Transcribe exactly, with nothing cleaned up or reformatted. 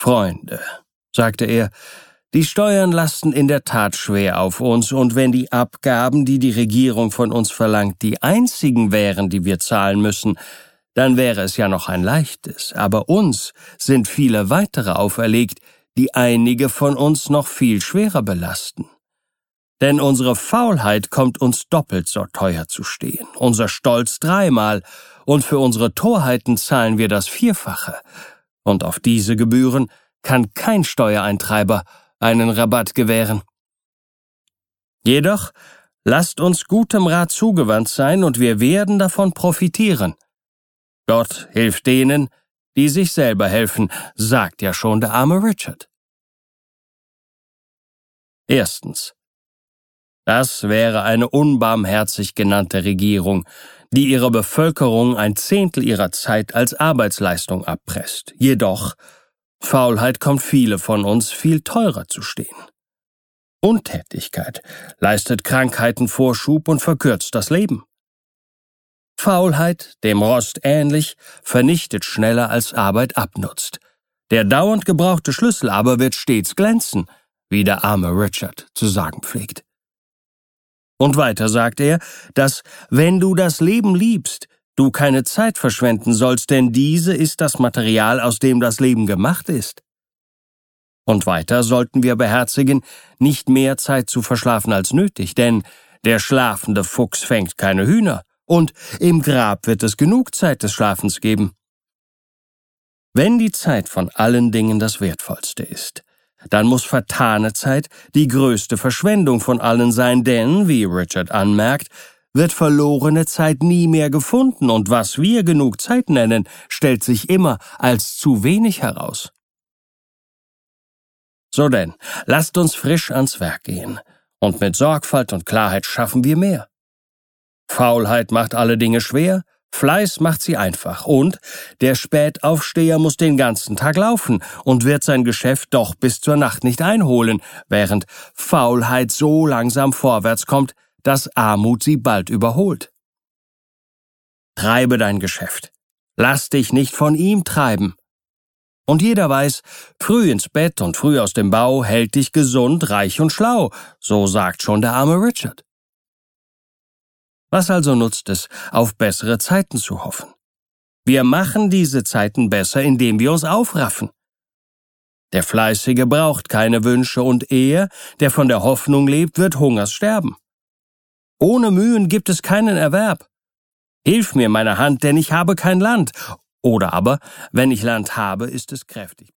»Freunde«, sagte er, »die Steuern lasten in der Tat schwer auf uns, und wenn die Abgaben, die die Regierung von uns verlangt, die einzigen wären, die wir zahlen müssen, dann wäre es ja noch ein leichtes. Aber uns sind viele weitere auferlegt, die einige von uns noch viel schwerer belasten. Denn unsere Faulheit kommt uns doppelt so teuer zu stehen, unser Stolz dreimal, und für unsere Torheiten zahlen wir das Vierfache. Und auf diese Gebühren kann kein Steuereintreiber einen Rabatt gewähren. Jedoch lasst uns gutem Rat zugewandt sein, und wir werden davon profitieren. Gott hilft denen, die sich selber helfen, sagt ja schon der arme Richard. Erstens. Das wäre eine unbarmherzig genannte Regierung, die ihrer Bevölkerung ein Zehntel ihrer Zeit als Arbeitsleistung abpresst. Jedoch, Faulheit kommt viele von uns viel teurer zu stehen. Untätigkeit leistet Krankheiten Vorschub und verkürzt das Leben. Faulheit, dem Rost ähnlich, vernichtet schneller als Arbeit abnutzt. Der dauernd gebrauchte Schlüssel aber wird stets glänzen, wie der arme Richard zu sagen pflegt. Und weiter sagt er, dass, wenn du das Leben liebst, du keine Zeit verschwenden sollst, denn diese ist das Material, aus dem das Leben gemacht ist. Und weiter sollten wir beherzigen, nicht mehr Zeit zu verschlafen als nötig, denn der schlafende Fuchs fängt keine Hühner, und im Grab wird es genug Zeit des Schlafens geben. Wenn die Zeit von allen Dingen das Wertvollste ist, dann muss vertane Zeit die größte Verschwendung von allen sein, denn, wie Richard anmerkt, wird verlorene Zeit nie mehr gefunden, und was wir genug Zeit nennen, stellt sich immer als zu wenig heraus. So denn, lasst uns frisch ans Werk gehen, und mit Sorgfalt und Klarheit schaffen wir mehr. Faulheit macht alle Dinge schwer, Fleiß macht sie einfach, und der Spätaufsteher muss den ganzen Tag laufen und wird sein Geschäft doch bis zur Nacht nicht einholen, während Faulheit so langsam vorwärts kommt, dass Armut sie bald überholt. Treibe dein Geschäft, lass dich nicht von ihm treiben. Und jeder weiß, früh ins Bett und früh aus dem Bau hält dich gesund, reich und schlau, so sagt schon der arme Richard. Was also nutzt es, auf bessere Zeiten zu hoffen? Wir machen diese Zeiten besser, indem wir uns aufraffen. Der Fleißige braucht keine Wünsche, und er, der von der Hoffnung lebt, wird Hungers sterben. Ohne Mühen gibt es keinen Erwerb. Hilf mir, meine Hand, denn ich habe kein Land. Oder aber, wenn ich Land habe, ist es kräftig.